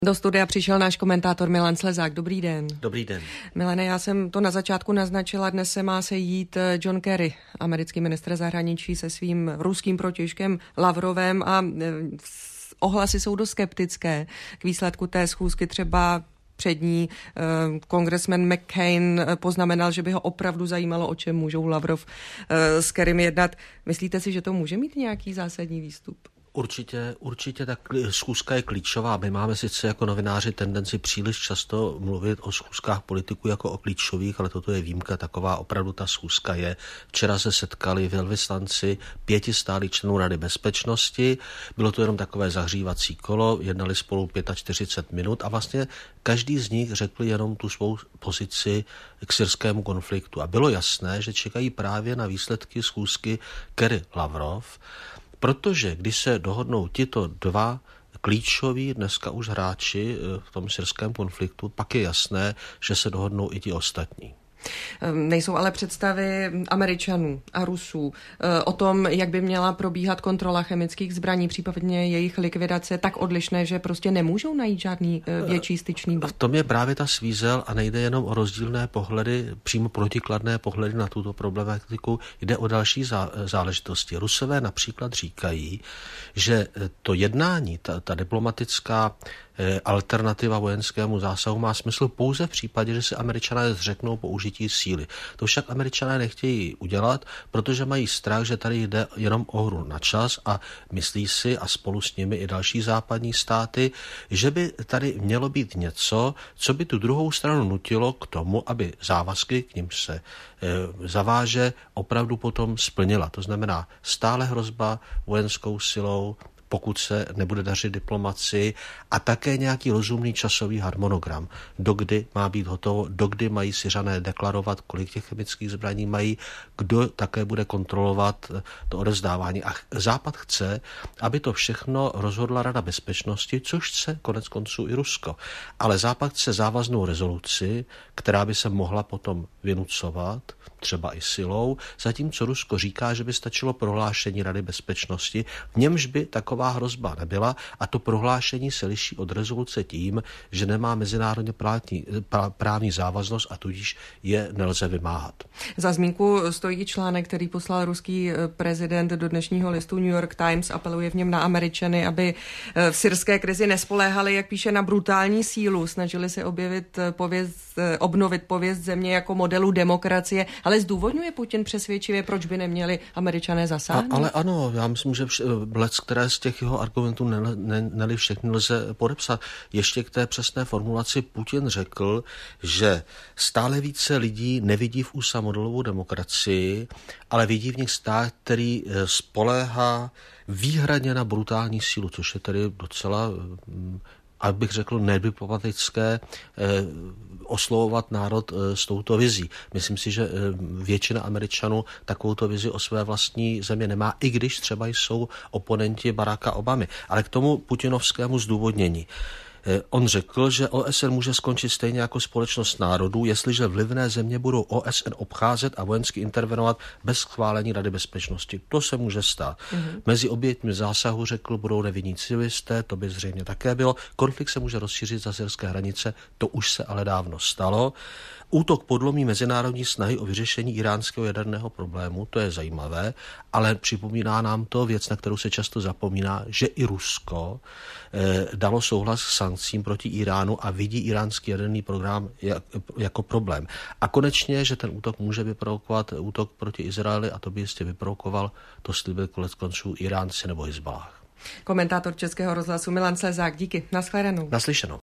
Do studia přišel náš komentátor Milan Slezák. Dobrý den. Dobrý den. Milane, já jsem to na začátku naznačila, dnes se má sejít John Kerry, americký ministr zahraničí, se svým ruským protějškem Lavrovem a ohlasy jsou dost skeptické k výsledku té schůzky. Třeba před ní kongresmen McCain poznamenal, že by ho opravdu zajímalo, o čem můžou Lavrov s Kerrym jednat. Myslíte si, že to může mít nějaký zásadní výstup? Určitě ta schůzka je klíčová. My máme sice jako novináři tendenci příliš často mluvit o schůzkách politiků jako o klíčových, ale toto je výjimka, taková opravdu ta schůzka je. Včera se setkali velvyslanci 5 stálých členů Rady bezpečnosti, bylo to jenom takové zahřívací kolo, jednali spolu 45 minut a vlastně každý z nich řekl jenom tu svou pozici k syrskému konfliktu. A bylo jasné, že čekají právě na výsledky schůzky Kerry-Lavrov, protože když se dohodnou tito dva klíčoví dneska už hráči v tom syrském konfliktu, pak je jasné, že se dohodnou i ti ostatní. Nejsou ale představy Američanů a Rusů o tom, jak by měla probíhat kontrola chemických zbraní, případně jejich likvidace, tak odlišné, že prostě nemůžou najít žádný větší styčný bod. V tom je právě ta svízel a nejde jenom o rozdílné pohledy, přímo protikladné pohledy na tuto problematiku, jde o další záležitosti. Rusové například říkají, že to jednání, ta diplomatická alternativa vojenskému zásahu má smysl pouze v případě, že si Američané zřeknou použití síly. To však Američané nechtějí udělat, protože mají strach, že tady jde jenom o hru na čas a myslí si a spolu s nimi i další západní státy, že by tady mělo být něco, co by tu druhou stranu nutilo k tomu, aby závazky, k nimž se zaváže, opravdu potom splnila. To znamená stále hrozba vojenskou silou, pokud se nebude dařit diplomaci a také nějaký rozumný časový harmonogram. Dokdy má být hotovo, dokdy mají Syřané deklarovat, kolik těch chemických zbraní mají, kdo také bude kontrolovat to odevzdávání. A Západ chce, aby to všechno rozhodla Rada bezpečnosti, což chce konec konců i Rusko. Ale Západ chce závaznou rezoluci, která by se mohla potom vynucovat, třeba i silou, zatímco Rusko říká, že by stačilo prohlášení Rady bezpečnosti, v němž by taková hrozba nebyla a to prohlášení se liší od rezoluce tím, že nemá mezinárodně právní závaznost a tudíž je nelze vymáhat. Za zmínku stojí článek, který poslal ruský prezident do dnešního listu New York Times, apeluje v něm na Američany, aby v syrské krizi nespoléhali, jak píše, na brutální sílu, snažili se obnovit pověst země jako modelu demokracie, ale zdůvodňuje Putin přesvědčivě, proč by neměli Američané zasáhnout? Ale ano, já myslím, že které z těch jeho argumentů ne všechny lze podepsat. Ještě k té přesné formulaci Putin řekl, že stále více lidí nevidí v USA modelovou demokracii, ale vidí v nich stát, který spoléhá výhradně na brutální sílu, což je tedy docela, abych řekl, nediplomatické oslovovat národ s touto vizí. Myslím si, že většina Američanů takovouto vizi o své vlastní země nemá, i když třeba jsou oponenti Baracka Obamy. Ale k tomu putinovskému zdůvodnění. On řekl, že OSN může skončit stejně jako společnost národů, jestliže vlivné země budou OSN obcházet a vojensky intervenovat bez schválení Rady bezpečnosti. To se může stát. Mezi oběťmi zásahu, řekl, budou nevinní civilisté, to by zřejmě také bylo. Konflikt se může rozšířit za syrské hranice, to už se ale dávno stalo. Útok podlomí mezinárodní snahy o vyřešení iránského jaderného problému, to je zajímavé, ale připomíná nám to věc, na kterou se často zapomíná, že i Rusko dalo souhlas k sankcím proti Iránu a vidí iránský jaderný program jako problém. A konečně, že ten útok může vyprovokovat útok proti Izraeli a to by jistě vyprovokoval, to slíbil konec konců Iránci nebo Hizballáh. Komentátor Českého rozhlasu Milan Slezák, díky. Nashledanou. Naslyšenou.